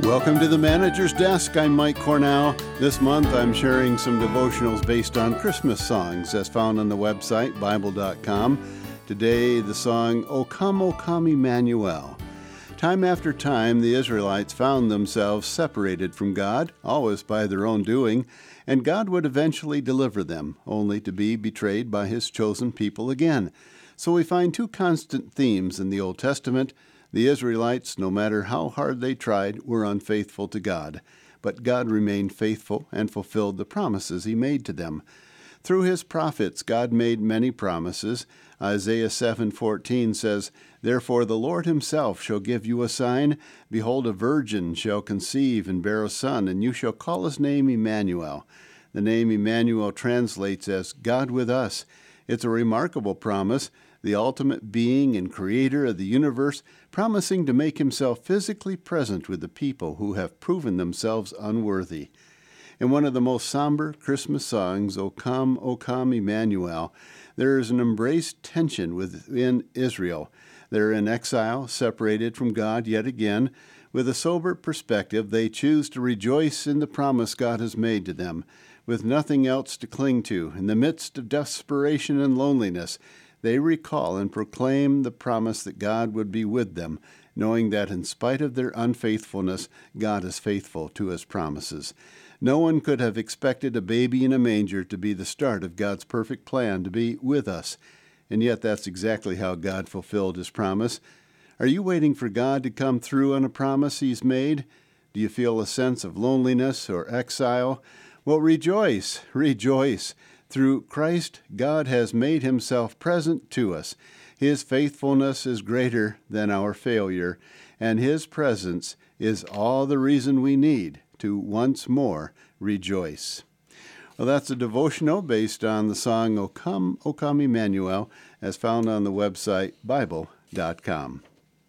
Welcome to the Manager's Desk. I'm Mike Cornell. This month I'm sharing some devotionals based on Christmas songs as found on the website, Bible.com. Today, the song, O Come, Emmanuel. Time after time, the Israelites found themselves separated from God, always by their own doing, and God would eventually deliver them, only to be betrayed by His chosen people again. So we find two constant themes in the Old Testament. The Israelites, no matter how hard they tried, were unfaithful to God, but God remained faithful and fulfilled the promises He made to them. Through His prophets, God made many promises. Isaiah 7:14 says, Therefore the Lord Himself shall give you a sign. Behold, a virgin shall conceive and bear a son, and you shall call his name Emmanuel. The name Emmanuel translates as God with us. It's a remarkable promise, the ultimate being and creator of the universe, promising to make Himself physically present with the people who have proven themselves unworthy. In one of the most somber Christmas songs, O Come, Emmanuel, there is an embraced tension within Israel. They're in exile, separated from God yet again. With a sober perspective, they choose to rejoice in the promise God has made to them. With nothing else to cling to, in the midst of desperation and loneliness, they recall and proclaim the promise that God would be with them, knowing that in spite of their unfaithfulness, God is faithful to His promises. No one could have expected a baby in a manger to be the start of God's perfect plan to be with us, and yet that's exactly how God fulfilled His promise. Are you waiting for God to come through on a promise He's made? Do you feel a sense of loneliness or exile? Well, rejoice, rejoice. Through Christ, God has made Himself present to us. His faithfulness is greater than our failure, and His presence is all the reason we need to once more rejoice. Well, that's a devotional based on the song, O Come, Emmanuel, as found on the website, Bible.com.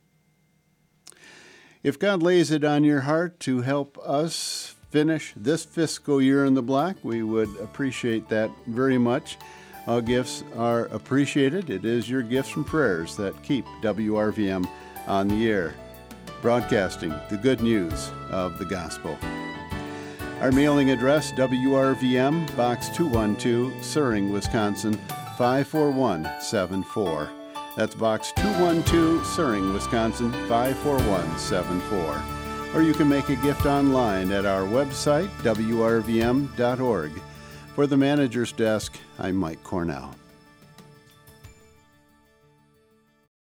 If God lays it on your heart to help us finish this fiscal year in the black, we would appreciate that very much. All gifts are appreciated. It is your gifts and prayers that keep WRVM on the air, broadcasting the good news of the gospel. Our mailing address, WRVM, Box 212, Suring, Wisconsin, 54174. That's Box 212, Suring, Wisconsin, 54174. Or you can make a gift online at our website, WRVM.org. For the Manager's Desk, I'm Mike Cornell.